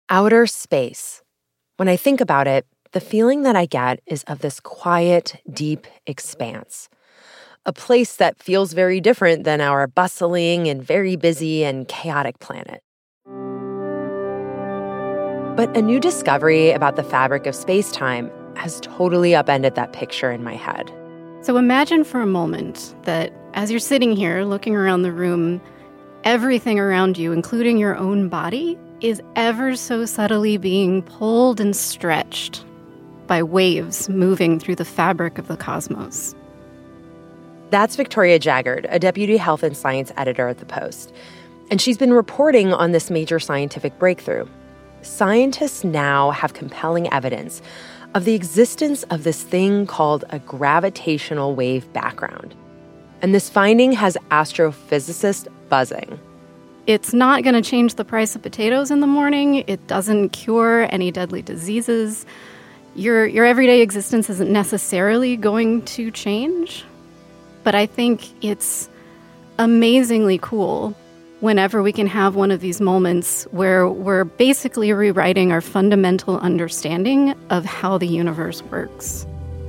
Outer space. When I think about it, the feeling that I get is of this quiet, deep expanse. A place that feels very different than our bustling and very busy and chaotic planet. But a new discovery about the fabric of space-time has totally upended that picture in my head. So imagine for a moment that as you're sitting here looking around the room, everything around you, including your own body, is ever so subtly being pulled and stretched by waves moving through the fabric of the cosmos. That's Victoria Jaggard, a deputy health and science editor at The Post. And she's been reporting on this major scientific breakthrough. Scientists now have compelling evidence of the existence of this thing called a gravitational wave background. And this finding has astrophysicists buzzing. It's not going to change the price of potatoes in the morning. It doesn't cure any deadly diseases. Your everyday existence isn't necessarily going to change. But I think it's amazingly cool whenever we can have one of these moments where we're basically rewriting our fundamental understanding of how the universe works.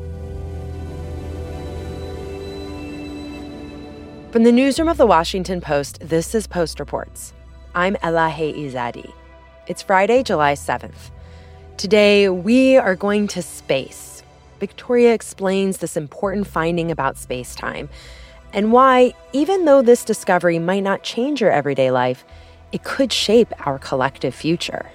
From the newsroom of The Washington Post, this is Post Reports. I'm Elahe Izadi. It's Friday, July 7th. Today, we are going to space. Victoria explains this important finding about space-time and why, even though this discovery might not change your everyday life, it could shape our collective future.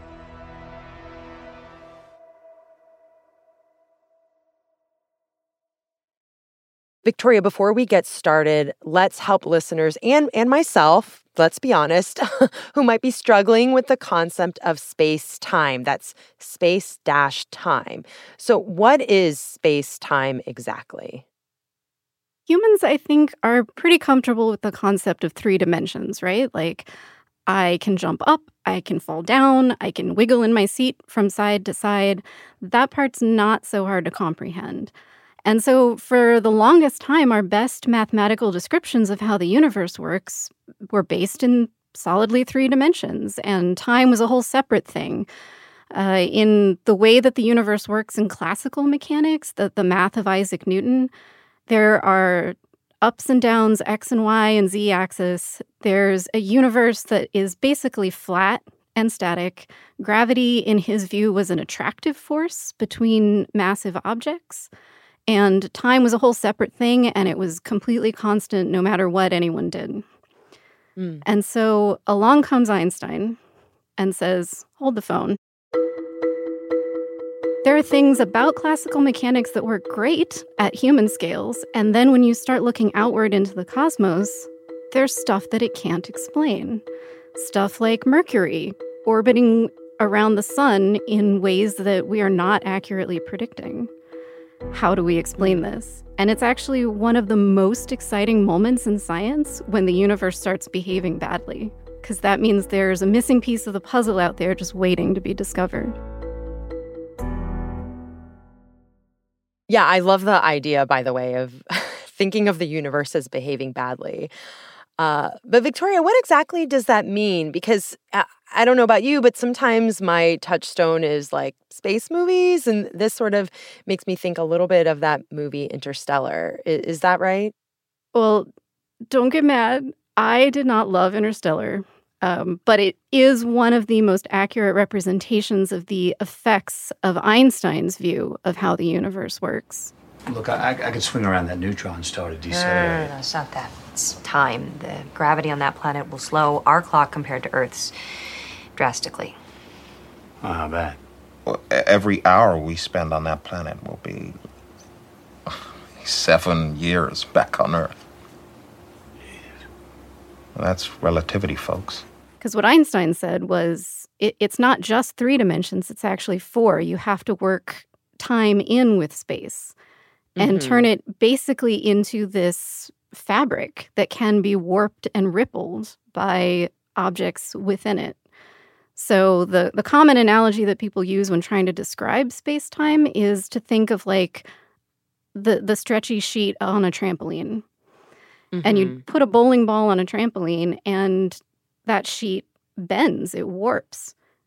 Victoria, before we get started, let's help listeners and myself, let's be honest, who might be struggling with the concept of space-time. That's space-time. So what is space-time exactly? Humans, I think, are pretty comfortable with the concept of 3 dimensions, right? Like, I can jump up, I can fall down, I can wiggle in my seat from side to side. That part's not so hard to comprehend. And so for the longest time, our best mathematical descriptions of how the universe works were based in solidly 3 dimensions, and time was a whole separate thing. In the way that the universe works in classical mechanics, the math of Isaac Newton, there are ups and downs, x and y and z axis. There's a universe that is basically flat and static. Gravity, in his view, was an attractive force between massive objects. And time was a whole separate thing, and it was completely constant no matter what anyone did. And so along comes Einstein and says, hold the phone. There are things about classical mechanics that work great at human scales, and then when you start looking outward into the cosmos, there's stuff that it can't explain. Stuff like Mercury orbiting around the sun in ways that we are not accurately predicting. How do we explain this? And it's actually one of the most exciting moments in science when the universe starts behaving badly, because that means there's a missing piece of the puzzle out there just waiting to be discovered. Yeah, I love the idea, by the way, of thinking of the universe as behaving badly. But Victoria, what exactly does that mean? Because I don't know about you, but sometimes my touchstone is like space movies, and this sort of makes me think a little bit of that movie Interstellar. Is that right? Well, don't get mad. I did not love Interstellar, but it is one of the most accurate representations of the effects of Einstein's view of how the universe works. Look, I could swing around that neutron star to decelerate. No, it's not that. It's time. The gravity on that planet will slow our clock compared to Earth's drastically. Oh, how bad? Well, every hour we spend on that planet will be 7 years back on Earth. Well, that's relativity, folks. Because what Einstein said was, it's not just 3 dimensions, it's actually 4. You have to work time in with space and turn it basically into this fabric that can be warped and rippled by objects within it. So the common analogy that people use when trying to describe space-time is to think of like the stretchy sheet on a trampoline. And you put a bowling ball on a trampoline and that sheet bends, it warps.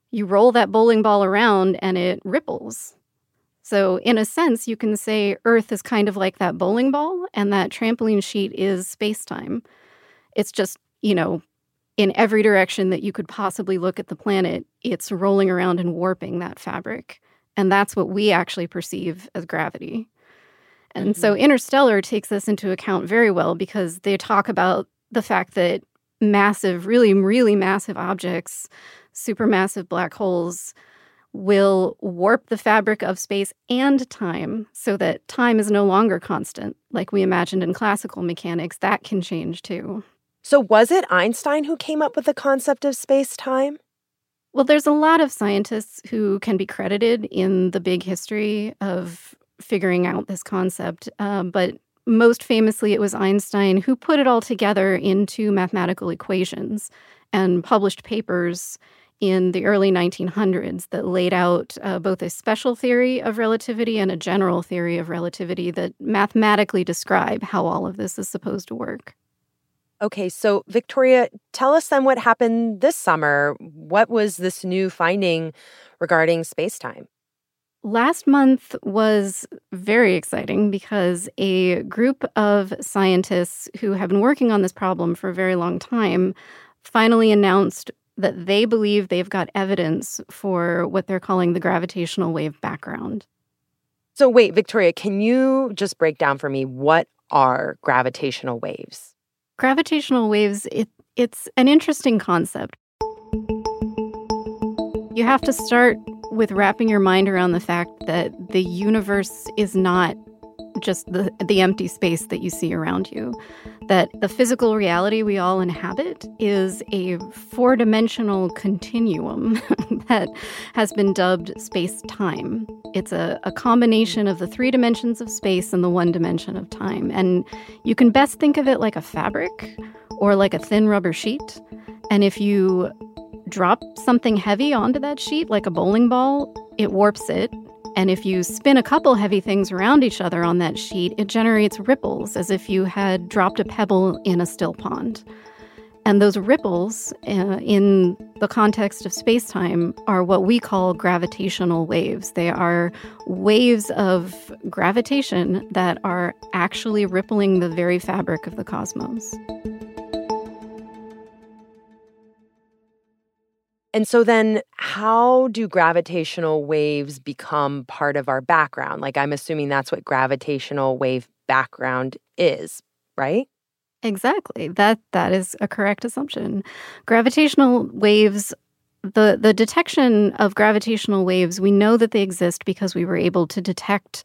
You roll that bowling ball around and it ripples. So in a sense, you can say Earth is kind of like that bowling ball and that trampoline sheet is space-time. It's just, in every direction that you could possibly look at the planet, it's rolling around and warping that fabric. And that's what we actually perceive as gravity. And so Interstellar takes this into account very well because they talk about the fact that massive, really, really massive objects, supermassive black holes, will warp the fabric of space and time so that time is no longer constant, like we imagined in classical mechanics. That can change too. So was it Einstein who came up with the concept of space-time? Well, there's a lot of scientists who can be credited in the big history of figuring out this concept, but most famously it was Einstein who put it all together into mathematical equations and published papers in the early 1900s that laid out both a special theory of relativity and a general theory of relativity that mathematically describe how all of this is supposed to work. Okay, so Victoria, tell us then what happened this summer. What was this new finding regarding space-time? Last month was very exciting because a group of scientists who have been working on this problem for a very long time finally announced that they believe they've got evidence for what they're calling the gravitational wave background. So wait, Victoria, can you just break down for me what are gravitational waves? Gravitational waves, it's an interesting concept. You have to start with wrapping your mind around the fact that the universe is not just the empty space that you see around you, that the physical reality we all inhabit is a four-dimensional continuum that has been dubbed space-time. It's a combination of the 3 dimensions of space and the 1 dimension of time. And you can best think of it like a fabric or like a thin rubber sheet. And if you drop something heavy onto that sheet, like a bowling ball, it warps it. And if you spin a couple heavy things around each other on that sheet, it generates ripples as if you had dropped a pebble in a still pond. And those ripples, in the context of space-time, are what we call gravitational waves. They are waves of gravitation that are actually rippling the very fabric of the cosmos. And so then how do gravitational waves become part of our background? Like, I'm assuming that's what gravitational wave background is, right? Exactly. That is a correct assumption. Gravitational waves, the detection of gravitational waves, we know that they exist because we were able to detect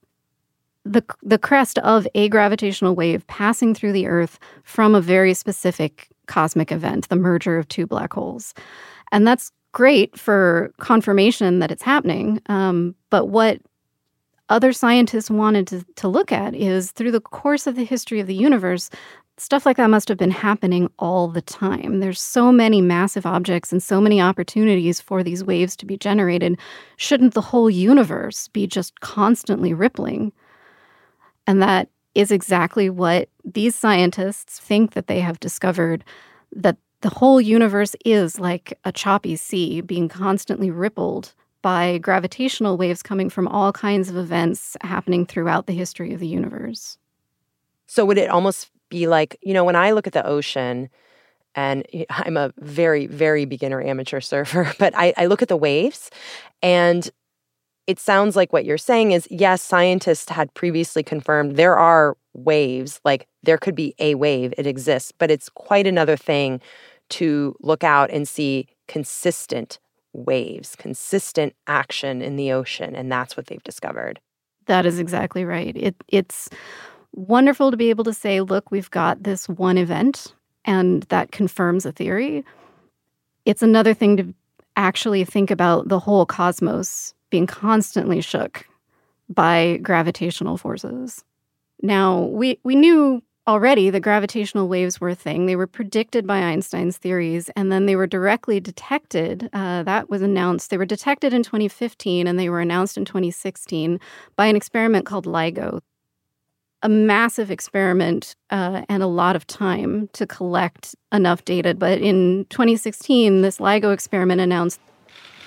the crest of a gravitational wave passing through the Earth from a very specific cosmic event, the merger of 2 black holes. And that's great for confirmation that it's happening. But what other scientists wanted to look at is through the course of the history of the universe, stuff like that must have been happening all the time. There's so many massive objects and so many opportunities for these waves to be generated. Shouldn't the whole universe be just constantly rippling? And that is exactly what these scientists think that they have discovered, that the whole universe is like a choppy sea being constantly rippled by gravitational waves coming from all kinds of events happening throughout the history of the universe. So would it almost be like, when I look at the ocean, and I'm a very, very beginner amateur surfer, but I look at the waves, and it sounds like what you're saying is, yes, scientists had previously confirmed there are waves, like there could be a wave, it exists, but it's quite another thing to look out and see consistent waves, consistent action in the ocean, and that's what they've discovered. That is exactly right. It's wonderful to be able to say, look, we've got this one event, and that confirms a theory. It's another thing to actually think about the whole cosmos being constantly shook by gravitational forces. Now, we knew already that gravitational waves were a thing. They were predicted by Einstein's theories, and then they were directly detected. That was announced. They were detected in 2015, and they were announced in 2016 by an experiment called LIGO. A massive experiment and a lot of time to collect enough data. But in 2016, this LIGO experiment announced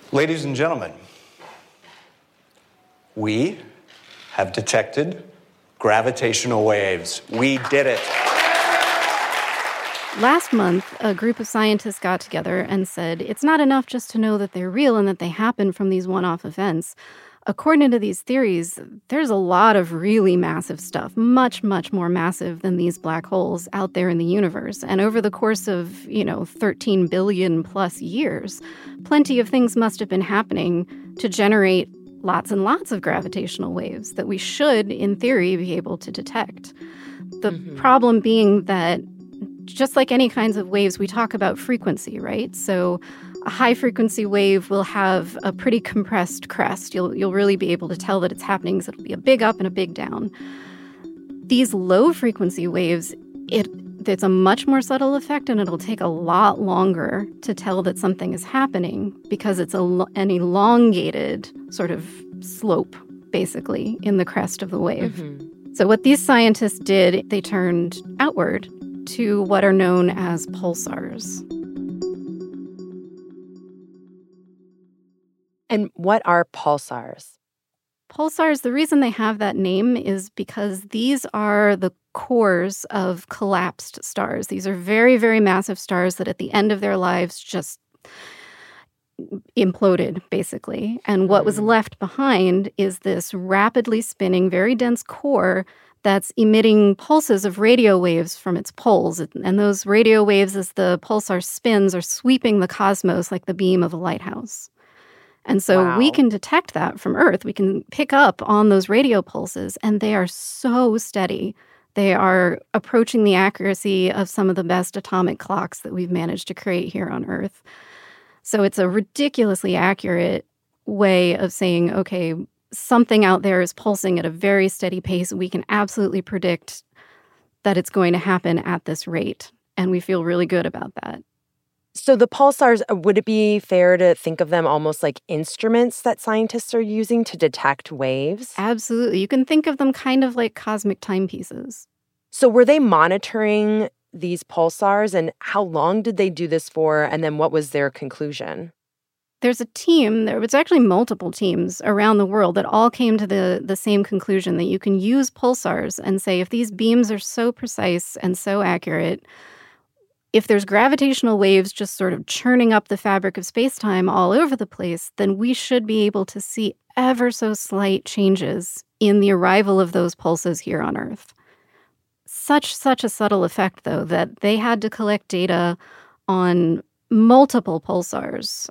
Ladies and gentlemen, we have detected gravitational waves. We did it. Last month, a group of scientists got together and said it's not enough just to know that they're real and that they happen from these one-off events. According to these theories, there's a lot of really massive stuff, much, much more massive than these black holes out there in the universe. And over the course of, 13 billion plus years, plenty of things must have been happening to generate lots and lots of gravitational waves that we should, in theory, be able to detect. The problem being that just like any kinds of waves, we talk about frequency, right? So a high-frequency wave will have a pretty compressed crest. You'll really be able to tell that it's happening because it'll be a big up and a big down. These low-frequency waves, it's a much more subtle effect, and it'll take a lot longer to tell that something is happening because it's an elongated sort of slope, basically, in the crest of the wave. So what these scientists did, they turned outward to what are known as pulsars. And what are pulsars? Pulsars, the reason they have that name is because these are the cores of collapsed stars. These are very, very massive stars that at the end of their lives just imploded, basically. And what was left behind is this rapidly spinning, very dense core that's emitting pulses of radio waves from its poles. And those radio waves, as the pulsar spins, are sweeping the cosmos like the beam of a lighthouse. And so we can detect that from Earth. We can pick up on those radio pulses, and they are so steady. They are approaching the accuracy of some of the best atomic clocks that we've managed to create here on Earth. So it's a ridiculously accurate way of saying, okay, something out there is pulsing at a very steady pace. We can absolutely predict that it's going to happen at this rate. And we feel really good about that. So the pulsars, would it be fair to think of them almost like instruments that scientists are using to detect waves? Absolutely. You can think of them kind of like cosmic timepieces. So were they monitoring these pulsars, and how long did they do this for? And then what was their conclusion? There's a team, there was actually multiple teams around the world that all came to the same conclusion that you can use pulsars and say, if these beams are so precise and so accurate, if there's gravitational waves just sort of churning up the fabric of space-time all over the place, then we should be able to see ever so slight changes in the arrival of those pulses here on Earth. Such a subtle effect, though, that they had to collect data on multiple pulsars.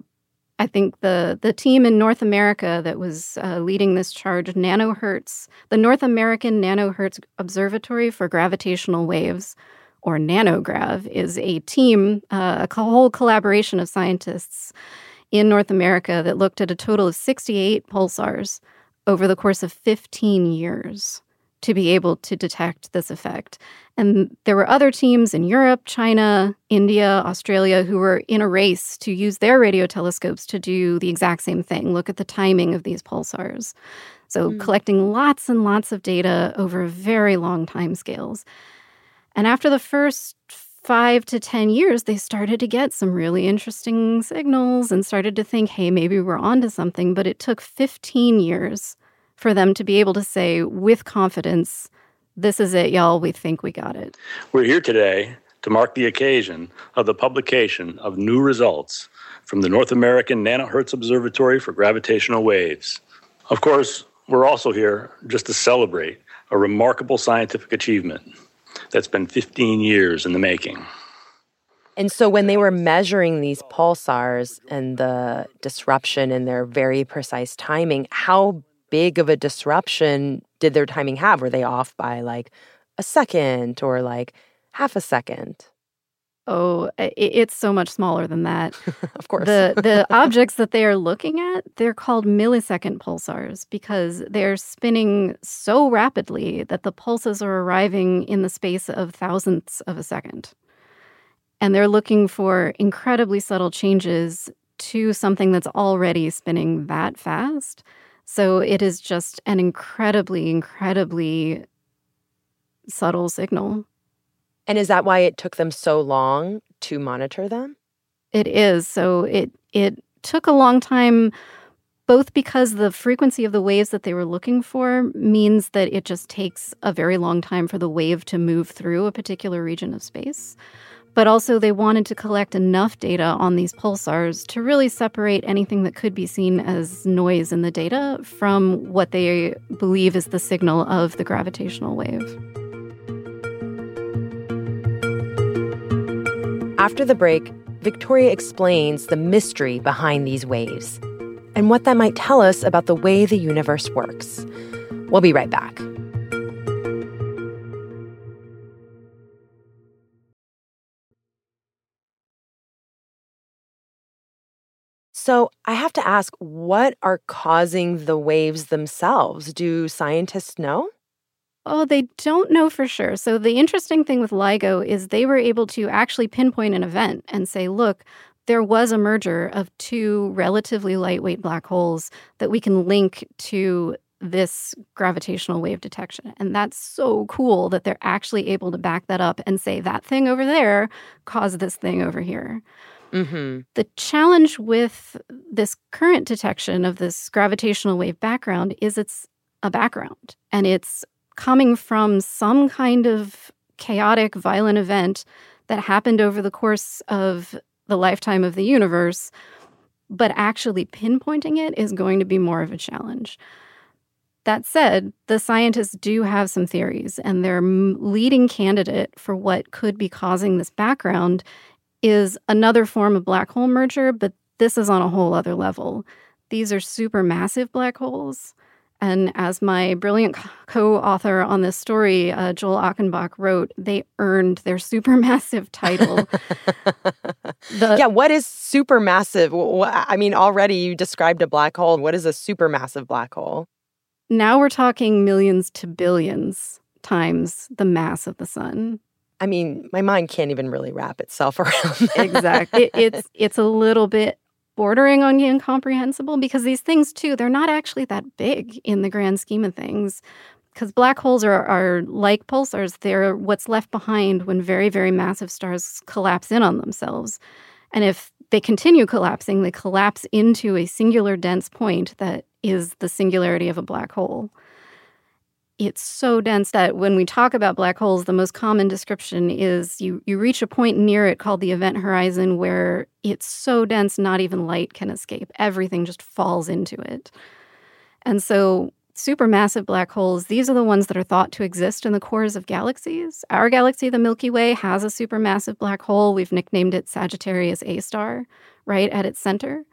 I think the team in North America that was leading this charge, Nanohertz, the North American Nanohertz Observatory for Gravitational Waves, or NanoGrav, is a team, a whole collaboration of scientists in North America that looked at a total of 68 pulsars over the course of 15 years to be able to detect this effect. And there were other teams in Europe, China, India, Australia, who were in a race to use their radio telescopes to do the exact same thing, look at the timing of these pulsars. So collecting lots and lots of data over very long time scales. And after the first 5 to 10 years, they started to get some really interesting signals and started to think, hey, maybe we're onto something. But it took 15 years for them to be able to say with confidence, this is it, y'all, we think we got it. We're here today to mark the occasion of the publication of new results from the North American Nanohertz Observatory for Gravitational Waves. Of course, we're also here just to celebrate a remarkable scientific achievement that's been 15 years in the making. And so when they were measuring these pulsars and the disruption in their very precise timing, how big of a disruption did their timing have? Were they off by like a second or like half a second? Oh, it's so much smaller than that. Of course. The objects that they are looking at, they're called millisecond pulsars because they're spinning so rapidly that the pulses are arriving in the space of thousandths of a second. And they're looking for incredibly subtle changes to something that's already spinning that fast. So it is just an incredibly, incredibly subtle signal. And is that why it took them so long to monitor them? It is. So it took a long time, both because the frequency of the waves that they were looking for means that it just takes a very long time for the wave to move through a particular region of space. But also they wanted to collect enough data on these pulsars to really separate anything that could be seen as noise in the data from what they believe is the signal of the gravitational wave. After the break, Victoria explains the mystery behind these waves and what that might tell us about the way the universe works. We'll be right back. So I have to ask, what are causing the waves themselves? Do scientists know? Oh, they don't know for sure. So the interesting thing with LIGO is they were able to actually pinpoint an event and say, look, there was a merger of two relatively lightweight black holes that we can link to this gravitational wave detection. And that's so cool that they're actually able to back that up and say that thing over there caused this thing over here. Mm-hmm. The challenge with this current detection of this gravitational wave background is it's a background, and it's coming from some kind of chaotic, violent event that happened over the course of the lifetime of the universe, but actually pinpointing it is going to be more of a challenge. That said, the scientists do have some theories, and their leading candidate for what could be causing this background is another form of black hole merger, but this is on a whole other level. These are supermassive black holes. And as my brilliant co-author on this story, Joel Achenbach, wrote, they earned their supermassive title. Yeah, what is supermassive? I mean, already you described a black hole. What is a supermassive black hole? Now we're talking millions to billions times the mass of the sun. I mean, my mind can't even really wrap itself around that. Exactly. It's a little bit bordering on incomprehensible because these things, too, they're not actually that big in the grand scheme of things. Because black holes are like pulsars. They're what's left behind when very, very massive stars collapse in on themselves. And if they continue collapsing, they collapse into a singular dense point that is the singularity of a black hole. It's so dense that when we talk about black holes, the most common description is you reach a point near it called the event horizon where it's so dense not even light can escape. Everything just falls into it. And so supermassive black holes, these are the ones that are thought to exist in the cores of galaxies. Our galaxy, the Milky Way, has a supermassive black hole. We've nicknamed it Sagittarius A star, right at its center.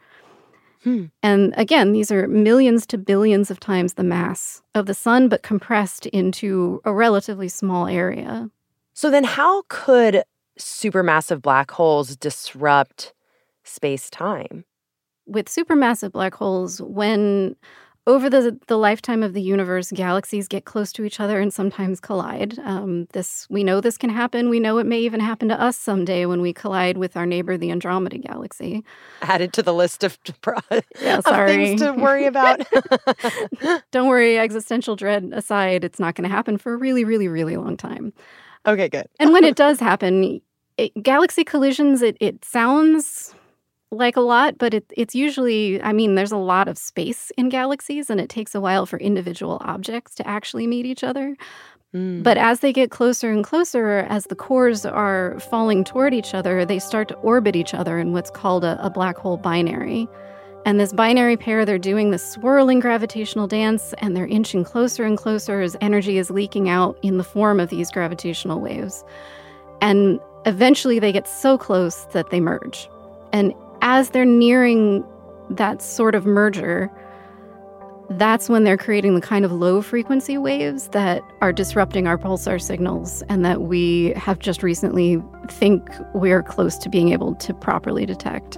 And again, these are millions to billions of times the mass of the sun, but compressed into a relatively small area. So then how could supermassive black holes disrupt space-time? With supermassive black holes, when over the lifetime of the universe, galaxies get close to each other and sometimes collide. We know this can happen. We know it may even happen to us someday when we collide with our neighbor, the Andromeda Galaxy. Added to the list of sorry. things to worry about. Don't worry, existential dread aside, it's not going to happen for a really, really, really long time. Okay, good. And when it does happen, galaxy collisions, it sounds like a lot, but it's usually, I mean, there's a lot of space in galaxies, and it takes a while for individual objects to actually meet each other. But as they get closer and closer, as the cores are falling toward each other, they start to orbit each other in what's called a black hole binary. And this binary pair, they're doing this swirling gravitational dance, and they're inching closer and closer as energy is leaking out in the form of these gravitational waves. And eventually they get so close that they merge. And as they're nearing that sort of merger, that's when they're creating the kind of low-frequency waves that are disrupting our pulsar signals and that we have just recently think we're close to being able to properly detect.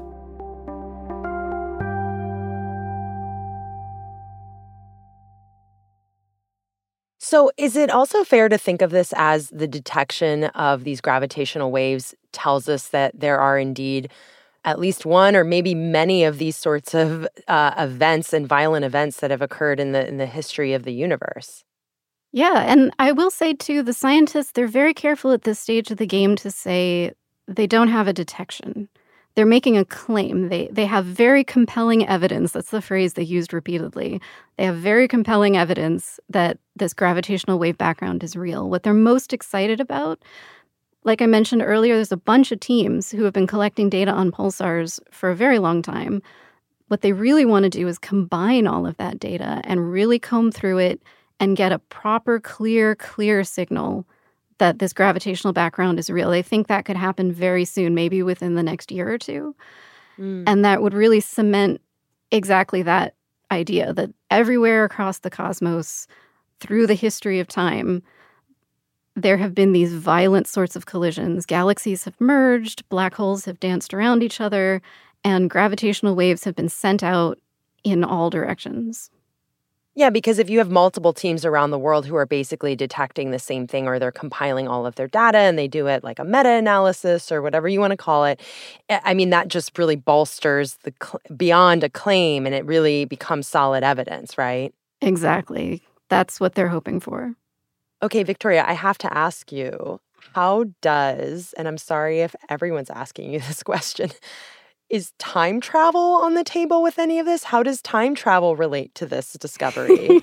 So is it also fair to think of this as the detection of these gravitational waves tells us that there are indeed at least one or maybe many of these sorts of events and violent events that have occurred in the history of the universe? Yeah, and I will say, too, the scientists, they're very careful at this stage of the game to say they don't have a detection. they're making a claim. They have very compelling evidence. That's the phrase they used repeatedly. They have very compelling evidence that this gravitational wave background is real. What they're most excited about, like I mentioned earlier, there's a bunch of teams who have been collecting data on pulsars for a very long time. What they really want to do is combine all of that data and really comb through it and get a proper, clear signal that this gravitational background is real. They think that could happen very soon, maybe within the next year or two. And that would really cement exactly that idea, that everywhere across the cosmos, through the history of time, there have been these violent sorts of collisions. Galaxies have merged, black holes have danced around each other, and gravitational waves have been sent out in all directions. Yeah, because if you have multiple teams around the world who are basically detecting the same thing, or they're compiling all of their data and they do it like a meta-analysis or whatever you want to call it, I mean, that just really bolsters the beyond a claim, and it really becomes solid evidence, right? Exactly. That's what they're hoping for. Okay, Victoria, I have to ask you, how does, and I'm sorry if everyone's asking you this question, is time travel on the table with any of this? How does time travel relate to this discovery?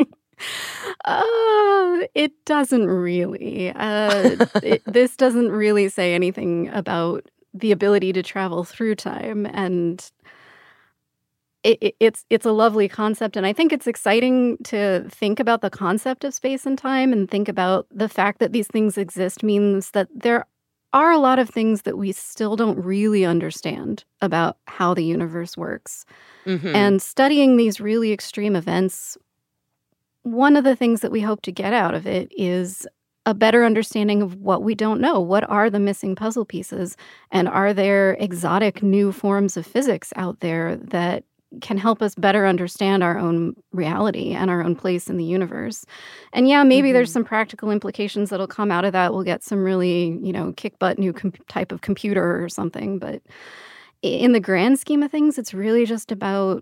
It doesn't really. This doesn't really say anything about the ability to travel through time. And it's a lovely concept. And I think it's exciting to think about the concept of space and time and think about the fact that these things exist means that there are a lot of things that we still don't really understand about how the universe works. And studying these really extreme events, one of the things that we hope to get out of it is a better understanding of what we don't know. What are the missing puzzle pieces? And are there exotic new forms of physics out there that can help us better understand our own reality and our own place in the universe? And yeah, maybe there's some practical implications that'll come out of that. We'll get some really, kick-butt new type of computer or something. But in the grand scheme of things, it's really just about,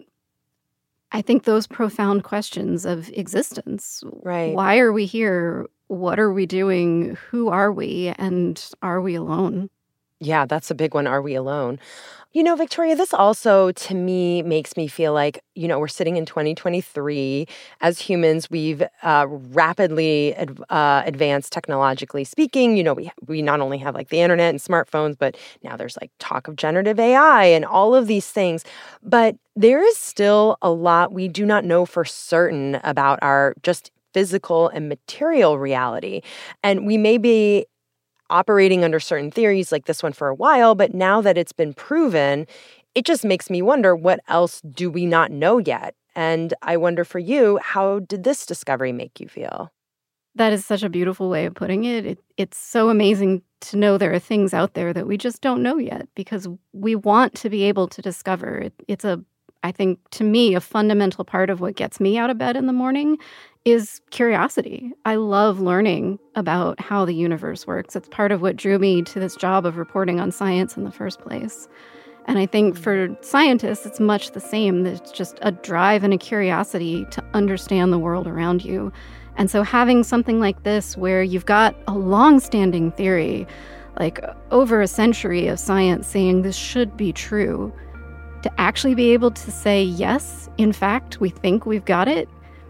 I think, those profound questions of existence. Right. Why are we here? What are we doing? Who are we? And are we alone? Yeah, that's a big one. Are we alone? Victoria, this also, to me, makes me feel like, we're sitting in 2023. As humans, we've rapidly advanced technologically speaking. We not only have like the internet and smartphones, but now there's like talk of generative AI and all of these things. But there is still a lot we do not know for certain about our just physical and material reality. And we may be operating under certain theories like this one for a while, but now that it's been proven, it just makes me wonder, what else do we not know yet? And I wonder for you, how did this discovery make you feel? That is such a beautiful way of putting it. It's so amazing to know there are things out there that we just don't know yet, because we want to be able to discover. I think, to me, a fundamental part of what gets me out of bed in the morning is curiosity. I love learning about how the universe works. It's part of what drew me to this job of reporting on science in the first place. And I think for scientists, it's much the same. There's just a drive and a curiosity to understand the world around you. And so having something like this, where you've got a long-standing theory, like over a century of science saying this should be true, to actually be able to say, yes, in fact, we think we've got it,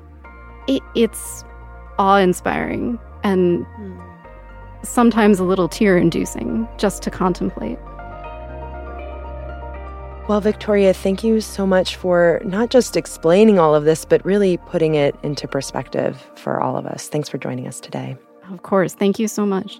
it's awe-inspiring and sometimes a little tear-inducing just to contemplate. Well, Victoria, thank you so much for not just explaining all of this, but really putting it into perspective for all of us. Thanks for joining us today. Of course. Thank you so much.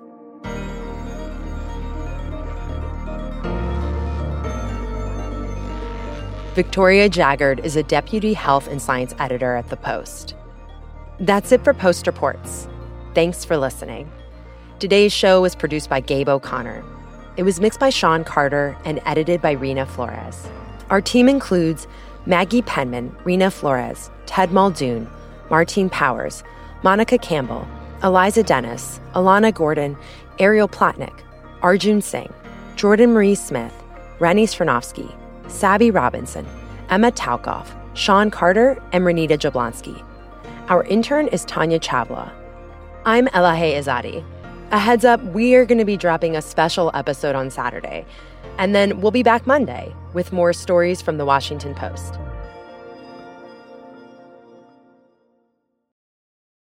Victoria Jaggard is a deputy health and science editor at The Post. That's it for Post Reports. Thanks for listening. Today's show was produced by Gabe O'Connor. It was mixed by Sean Carter and edited by Rena Flores. Our team includes Maggie Penman, Rena Flores, Ted Muldoon, Martine Powers, Monica Campbell, Eliza Dennis, Alana Gordon, Ariel Plotnick, Arjun Singh, Jordan Marie Smith, Rennie Svirnovsky, Sabby Robinson, Emma Talkoff, Sean Carter, and Renita Jablonski. Our intern is Tanya Chavla. I'm Elahe Izadi. A heads up, we are going to be dropping a special episode on Saturday. And then we'll be back Monday with more stories from the Washington Post.